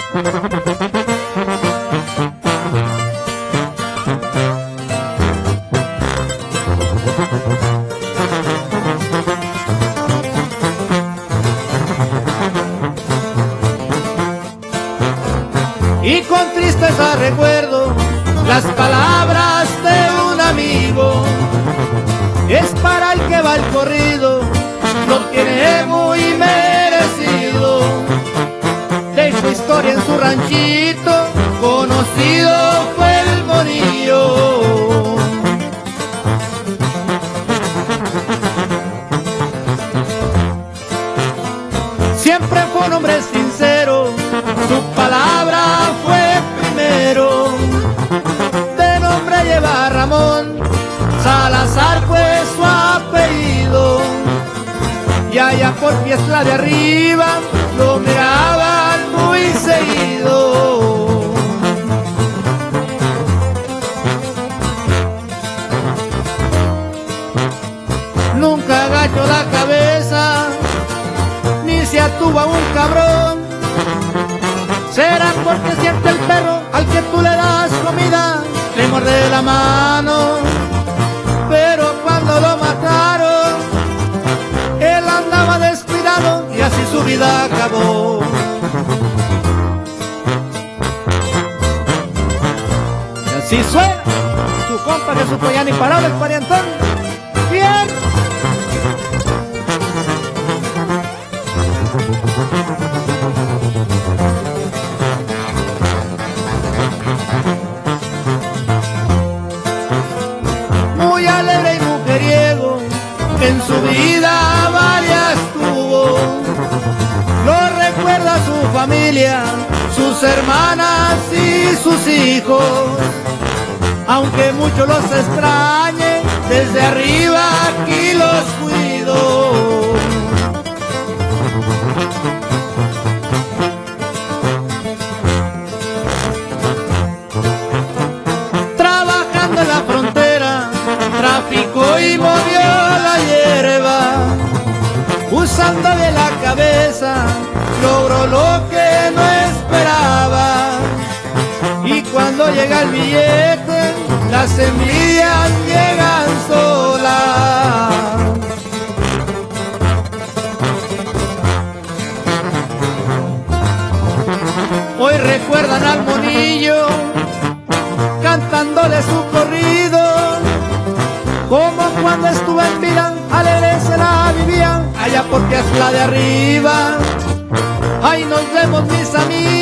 Y con tristeza recuerdo las palabras de un amigo: es para el que va el corrido, lo tiene muy merecido. Dejó historia en su ranchito, conocido fue el Monillo. Siempre fue un hombre sincero, su palabra fue primero. De nombre lleva Ramón, Salazar fue su apellido. Y allá por Fiestla de Arriba lo miraban muy seguido. Nunca agachó la cabeza, ni se atuvo a un cabrón. Será porque siente el perro al que tú le das comida, le muerde la mano. Pero cuando lo mataron, él andaba descuidado y así su vida acabó. Y así suena su compa que supo ya ni parar el parientón. Bien. Muy alegre y mujeriego, en su vida varias tuvo. Lo recuerda su familia, sus hermanas y sus hijos. Aunque mucho los extrañe, desde arriba aquí los cuido. Trabajando en la frontera, traficó y movió la hierba. Usando de la cabeza, logró lo que no esperaba. Y cuando llega el billete, las envidias llegan solas. Hoy recuerdan al Monillo cantándole su corrido, como cuando estuvo en vida, alegre se la vivían allá por Fiestla de Arriba. Ahí nos vemos mis amigos.